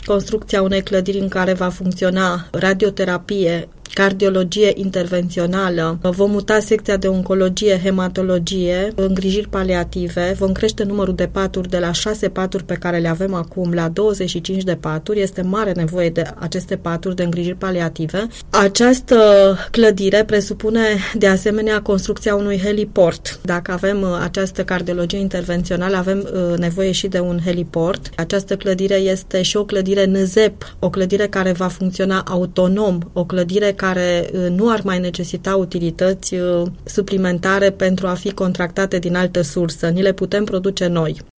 construcția unei clădiri în care va funcționa radioterapie, cardiologie intervențională, vom muta secția de oncologie, hematologie, îngrijiri paliative, vom crește numărul de paturi de la 6 paturi pe care le avem acum la 25 de paturi. Este mare nevoie de aceste paturi de îngrijiri paliative. Această clădire presupune de asemenea construcția unui heliport. Dacă avem această cardiologie intervențională, avem nevoie și de un heliport. Această clădire este și o clădire NZEP, o clădire care va funcționa autonom, o clădire care nu ar mai necesita utilități suplimentare pentru a fi contractate din altă sursă. Ni le putem produce noi.